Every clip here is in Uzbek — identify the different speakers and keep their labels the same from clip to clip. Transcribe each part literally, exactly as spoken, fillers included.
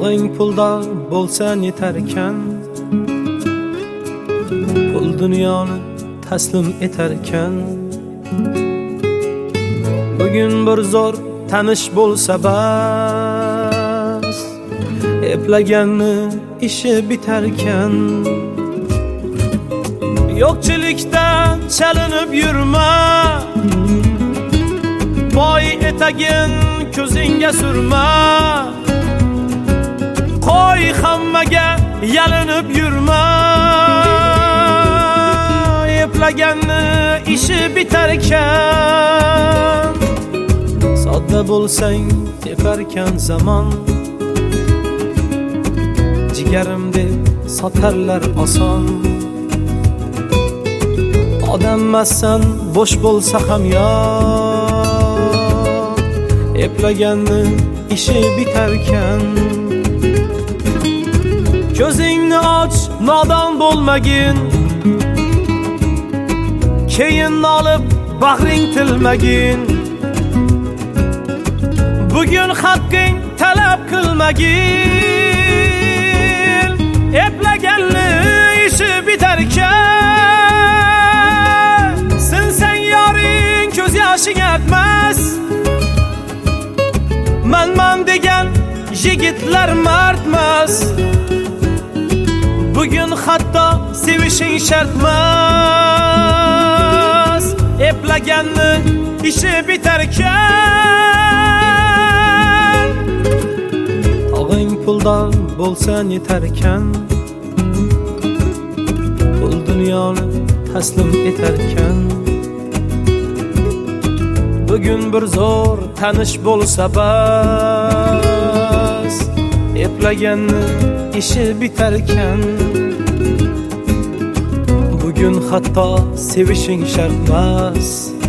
Speaker 1: Tog'ing pulda bo'lsa yetarkan, pul dunyoni taslim etarkan. Bugun bir zo'r tanish bo'lsa bas, eplaganni ishi bitarkan. Yo'qchilikdan chalinib yurma, boy etagin ko'zingga surma. Qo'y hammaga yalinib yurma, eplaganni ishi bitarkan. Sodda bo'lsang teparkan zamon, jigarim deb sotarlar oson. Odammassan bo'sh bo'lsa ham yo'q, eplaganni ishi bitarkan. Ko'zingni och, nodon bo'lmagin, keyin nolib bag'ring tilmagin. Bugun haqqing talab qilmagin, eplaganni ishi bitarkan. Sinsang yoring ko'z yoshing atmas, man-man degan yigitlar mardmas. Bugun hatto sevishing shartmas, eplaganni ishi bitarkan. Tog'ing pulda bo'lsa yetarkan, pul dunyoni taslim etarkan. Bugun bir zo'r tanish bo'lsa bas, eplaganni ishi bitarkan. Bugun hatto sevishing shartmas,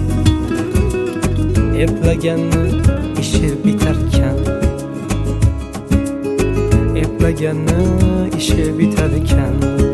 Speaker 1: eplaganni ishi bitarkan. Eplaganni ishi bitarkan.